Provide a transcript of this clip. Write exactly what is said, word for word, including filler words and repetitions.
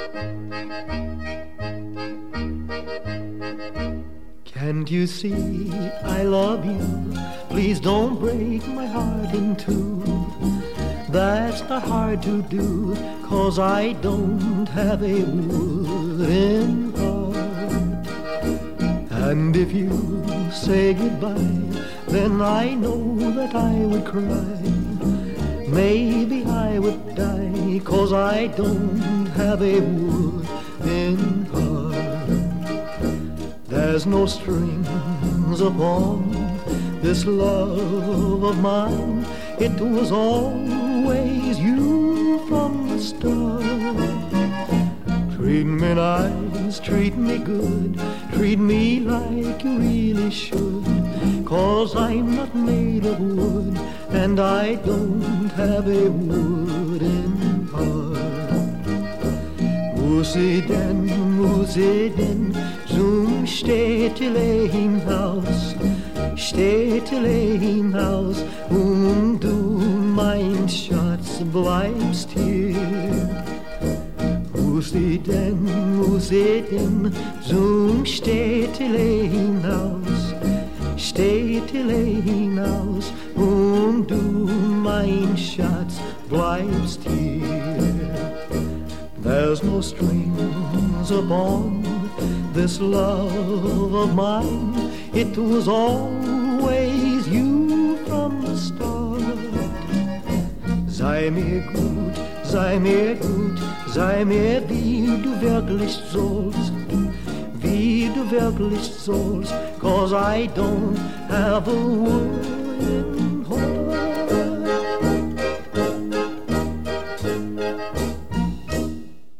Can't you see I love you? Please don't break my heart in two. That's not hard to do, 'cause I don't have a wooden heart. And if you say goodbye, then I know that I would cry. Maybe I would die, 'cause I don't have a wooden heart. There's no strings upon this love of mine. It was always you from the start. Treat me nice, treat me good, treat me like you really should, 'cause I'm not made of wood, and I don't have a wooden heart. Musi den, musi den, zum Städtelein-Haus, Städtelein-Haus, und du, mein Schatz, bleibst hier. Muss ich denn, muss ich denn zum Städtelein-Haus, Städtelein-Haus, und du, mein Schatz, bleibst hier. There's no strings upon this love of mine. It was always you from the start. Sei mir gut, sei mir gut, sei mir wie du wirklich sollst, wie du wirklich sollst, 'cause I don't have a word